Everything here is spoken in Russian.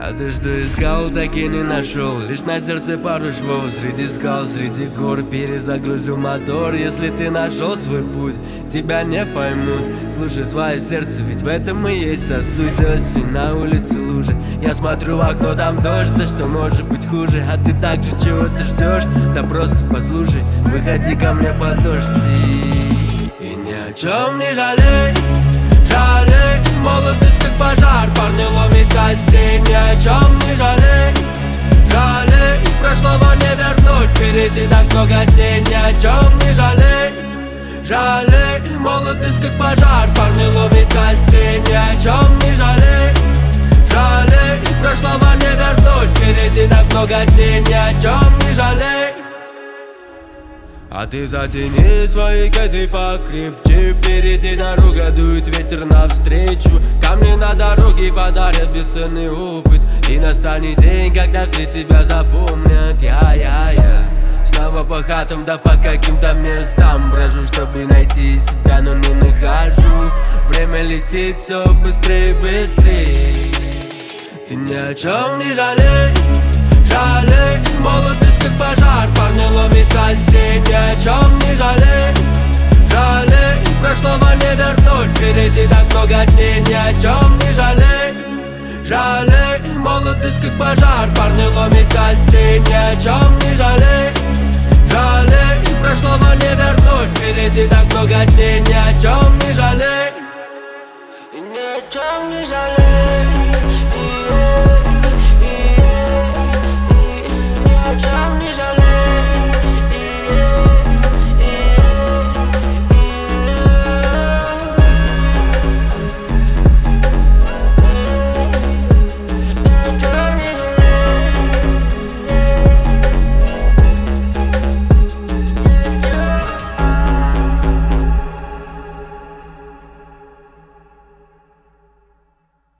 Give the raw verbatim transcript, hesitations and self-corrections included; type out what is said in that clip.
А ты что искал, так и не нашел. Лишь на сердце пару швов. Среди скал, среди гор перезагрузил мотор. Если ты нашел свой путь, тебя не поймут. Слушай свое сердце, ведь в этом и есть вся суть. Осень, на улице лужи. Я смотрю в окно, там дождь. Да что может быть хуже? А ты так же чего ты ждешь? Да просто послушай, выходи ко мне под дождь и, и ни о чем не жалей. Жалей, молодость как пожар, парни ломит костей. Ни о чем не жалей. Жалей, прошлого не вернуть, впереди так много дней. Ни о чем не жалей. Жалей, молодость как пожар, парни ломит костей. Ни о чем не жалей. Жалей, прошлого не вернуть, впереди так много дней. Ни о чем не жалей. А ты затяни свои кеды покрепче. Впереди дорога, дует ветер навстречу. Камни на дороге подарят бесценный опыт. И настанет день, когда все тебя запомнят. Я-я-я снова по хатам, да по каким-то местам брожу, чтобы найти себя, но не нахожу. Время летит все быстрее, быстрее. Ты ни о чем не жалей. Жалей, молодость как пожар, парни ломит костей. Ни о чем не жалей. Жалей, прошлого не вернуть, впереди так много дней. Ни о чем не жалей. Жалей, молодость как пожар, парни ломит костей. Ни о чем не жалей. Жалей, прошлого не вернуть, впереди так много дней. Ни о чем не жалей.